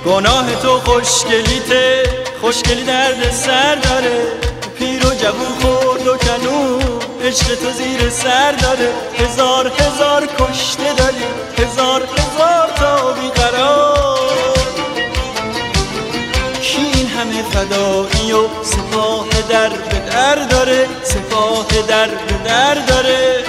گناه تو خوشگلیته، خوشگلی درد سر داره. پیر و جوون خورد و کنون عشق تو زیر سر داره. هزار هزار کشته داری، هزار هزار تا بیقرار. کی این همه فدایی و سپاه در به در داره، سپاه در به در داره.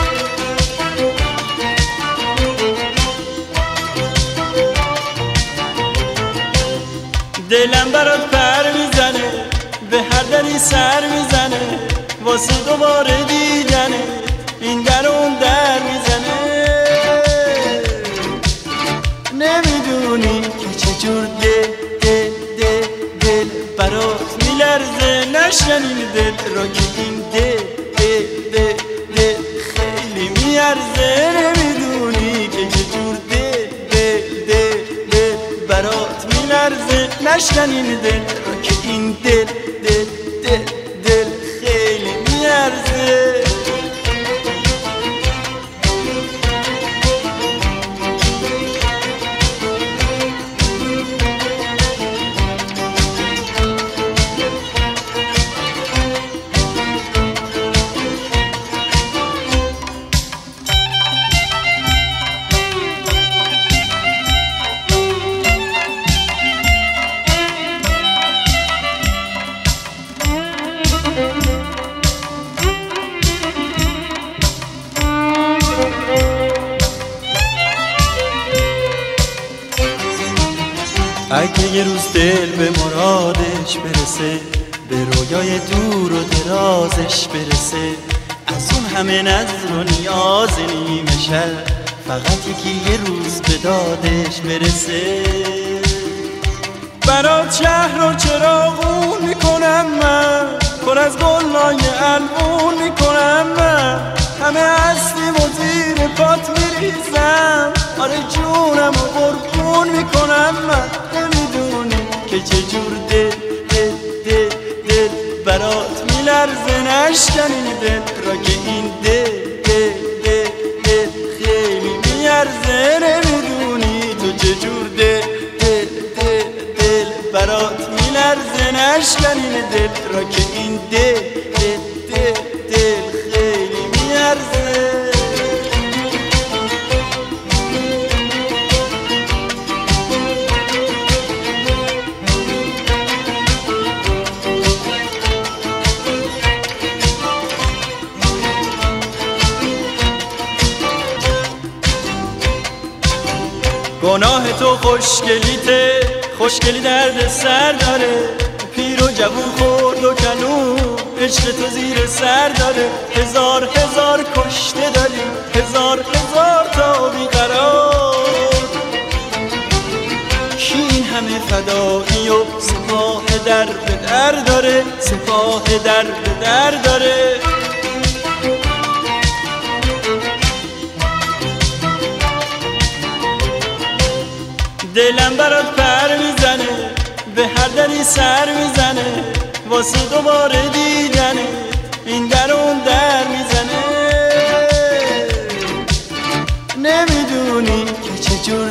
دلم برات پر میزنه، به هر دری سر میزنه، واسه دوباره دیدنه این در اون در میزنه. نمیدونی که چجور دل برات میلرزه. نشنین دل را که این دل خیلی میارزه. نمیدونی که چجور دل برات میلرزه. نشنین دل را که این دل خیلی میارزه. اگه یه روز دل به مرادش برسه، به رویای دور و درازش برسه، از اون همه نظر و نیاز نیمه شب فقط یکی یه روز به دادش برسه. برات شهر و چراغون میکنم من، پر از گلای البون میکنم من، همه هستیم و زیر پات میریزم، آره جونم و قربون میکنم من. نمیدونی که چجور دل برات میلرزه. نشکنی دل را که این دل خیلی میارزه. نمیدونی تو چجور دل برات میلرزه. نشکنی دل را که این دل خیلی میارزه. گناه تو خوشگلیته، خوشگلی درد سر داره. پیر و جوون خورد و کنون عشق تو زیر سر داره. هزار هزار کشته داری، هزار هزار تا بیقرار. کی این همه فدایی و سپاه در به در داره، سپاه در به در داره. دلم برات پر میزنه، به هر دری سر میزنه، واسه دوباره دیدنه این در اون در میزنه. نمیدونی که چجور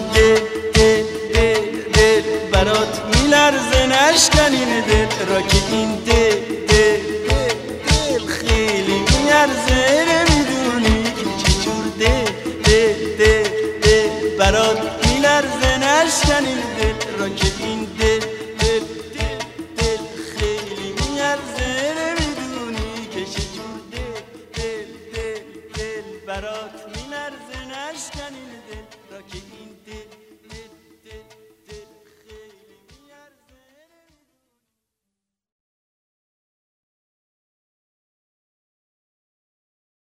دل برات میلرزه. نشکنین دل را که این دل خیلی میارزه. نمیدونی که چجور دل برات میلرزه. نشکنین دل را که این دل خیلی میارزه. نمیدونی که چجور دل برات میلرزه. نشکنین دل را که